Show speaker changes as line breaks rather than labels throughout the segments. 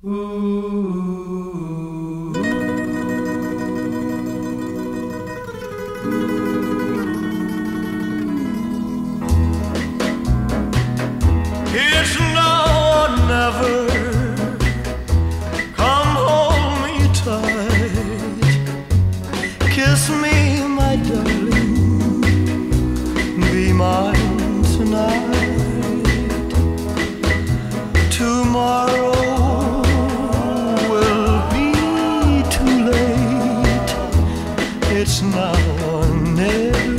It's now or never. Come hold me tight. Kiss me, my darling. Be mine tonight. Tomorrow will be too late. It's now or never.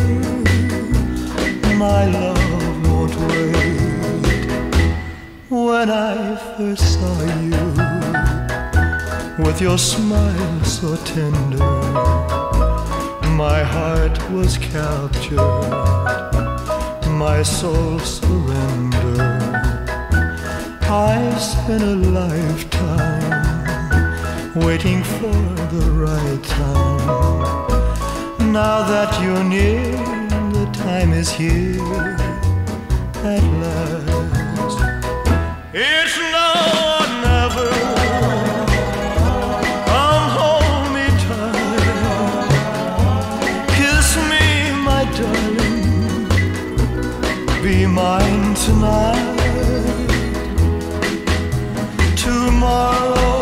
My love won't wait. When I first saw you, with your smile so tender, my heart was captured, my soul surrendered. I spent a lifetime waiting for the right time. Now that you're near, the time is here at last. It's now or never. Come hold me tight. Kiss me, my darling. Be mine tonight. Tomorrow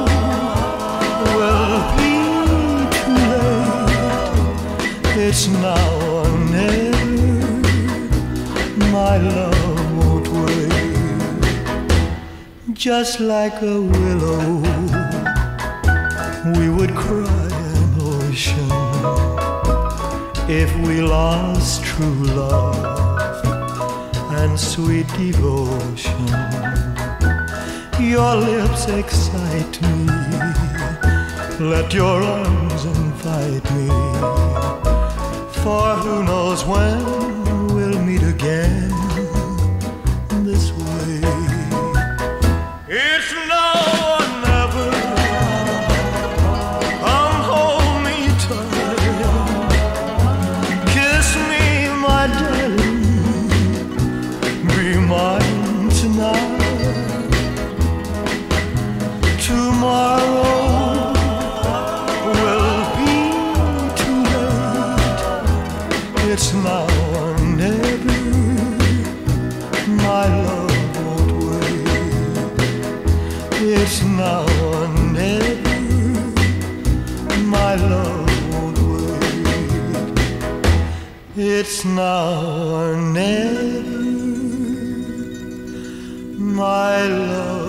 will be too late. It's now or never. My love won't wait. Just like a willow, we would cry an ocean if we lost true love and sweet devotion. Your lips excite me. Let your arms invite me. For who knows when we'll meet again this way. It's now or never. Come hold me tight. Kiss me, my darling. Be mine tonight. Tomorrow will be too late. It's now or never. My love won't wait. It's now or never. My love won't wait. It's now or never. My love